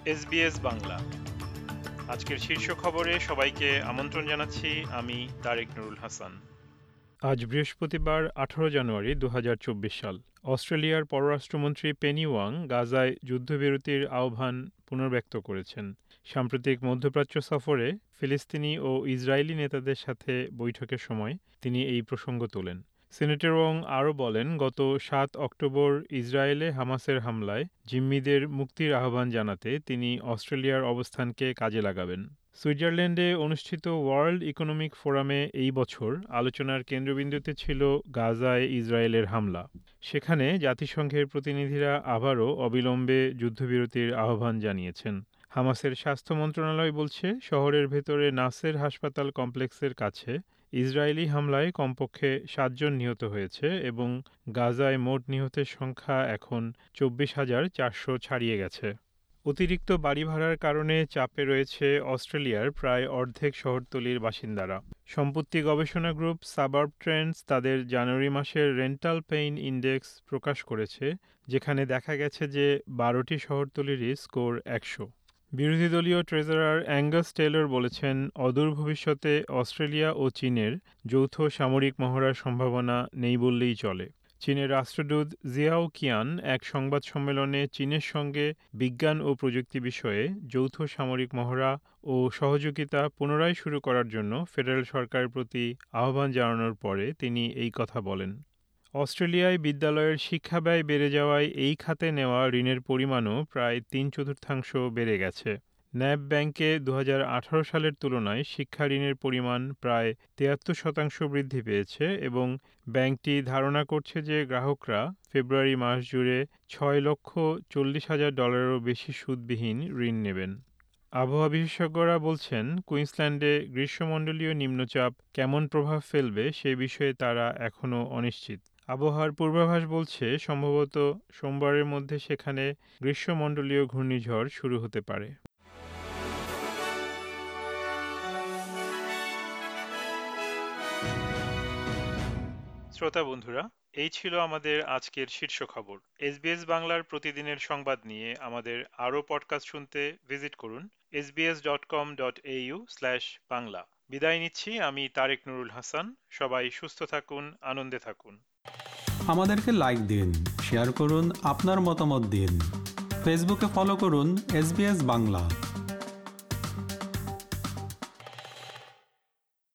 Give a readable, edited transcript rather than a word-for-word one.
SBS Bangla. আজকের শীর্ষ খবরে সবাইকে আমন্ত্রণ জানাচ্ছি। আমি তারেক নুরুল হাসান। আজ বৃহস্পতিবার 18 জানুয়ারি 2024 সাল। অস্ট্রেলিয়ার পররাষ্ট্রমন্ত্রী পেনি ওয়াং গাজায় যুদ্ধবিরতির আহ্বান পুনর্ব্যক্ত করেছেন। সাম্প্রতিক মধ্যপ্রাচ্য সফরে ফিলিস্তিনি ও ইসরায়েলি নেতাদের সাথে বৈঠকের সময় তিনি এই প্রসঙ্গ তোলেন। সিনেটর ওয়াং আরও বলেন, গত 7 অক্টোবর ইসরায়েলে হামাসের হামলায় জিম্মিদের মুক্তির আহ্বান জানাতে তিনি অস্ট্রেলিয়ার অবস্থানকে কাজে লাগাবেন। সুইজারল্যান্ডে অনুষ্ঠিত ওয়ার্ল্ড ইকোনমিক ফোরামে এই বছর আলোচনার কেন্দ্রবিন্দুতে ছিল গাজায় ইসরায়েলের হামলা। সেখানে জাতিসংঘের প্রতিনিধিরা আবারও অবিলম্বে যুদ্ধবিরতির আহ্বান জানিয়েছেন। হামাসের স্বাস্থ্য মন্ত্রণালয় বলছে, শহরের ভেতরে নাসের হাসপাতাল কমপ্লেক্সের কাছে ইসরায়েলি হামলায় কমপক্ষে 7 জন নিহত হয়েছে এবং গাজায় মোট নিহতের সংখ্যা এখন 24,400 ছাড়িয়ে গেছে। অতিরিক্ত বাড়ি ভাড়ার কারণে চাপে রয়েছে অস্ট্রেলিয়ার প্রায় অর্ধেক শহরতলির বাসিন্দারা। সম্পত্তি গবেষণা গ্রুপ সাবার্ব ট্রেন্ডস তাদের জানুয়ারি মাসের রেন্টাল পেইন ইন্ডেক্স প্রকাশ করেছে, যেখানে দেখা গেছে যে 12টি শহরতলিরই স্কোর 100। বিরোধী দলীয় ট্রেজারার অ্যাঙ্গাস টেলর বলেছেন, অদূর ভবিষ্যতে অস্ট্রেলিয়া ও চীনের যৌথ সামরিক মহড়ার সম্ভাবনা নেই বললেই চলে। চীনের রাষ্ট্রদূত জিয়াও কিয়ান এক সংবাদ সম্মেলনে চীনের সঙ্গে বিজ্ঞান ও প্রযুক্তি বিষয়ে যৌথ সামরিক মহড়া ও সহযোগিতা পুনরায় শুরু করার জন্য ফেডারেল সরকারের প্রতি আহ্বান জানানোর পরে তিনি এই কথা বলেন। অস্ট্রেলিয়ায় বিদ্যালয়ের শিক্ষা ব্যয় বেড়ে যাওয়ায় এই খাতে নেওয়া ঋণের পরিমাণও প্রায় 3/4 বেড়ে গেছে। ন্যাব ব্যাংকে 2018 সালের তুলনায় শিক্ষা ঋণের পরিমাণ প্রায় 73% বৃদ্ধি পেয়েছে এবং ব্যাংকটি ধারণা করছে যে গ্রাহকরা ফেব্রুয়ারি মাস জুড়ে $6,40,000 বেশি সুদবিহীন ঋণ নেবেন। আবহাওয়া বিশেষজ্ঞরা বলছেন, কুইন্সল্যান্ডে গ্রীষ্মমণ্ডলীয় নিম্নচাপ কেমন প্রভাব ফেলবে সে বিষয়ে তারা এখনও অনিশ্চিত। আবহাওয়ার পূর্বাভাস বলছে, সম্ভবত সোমবারের মধ্যে সেখানে গ্রীষ্মমণ্ডলীয় ঘূর্ণিঝড় শুরু হতে পারে। শ্রোতা বন্ধুরা, এই ছিল আমাদের আজকের শীর্ষ খবর। এসবিএস বাংলার প্রতিদিনের সংবাদ নিয়ে আমাদের আরও পডকাস্ট শুনতে ভিজিট করুন sbs.com.au/বাংলা। বিদায় নিচ্ছি, আমি তারেক নুরুল হাসান। সবাই সুস্থ থাকুন, আনন্দে থাকুন। আমাদেরকে লাইক দিন, শেয়ার করুন, আপনার মতামত দিন। ফেসবুকে ফলো করুন SBS বাংলা।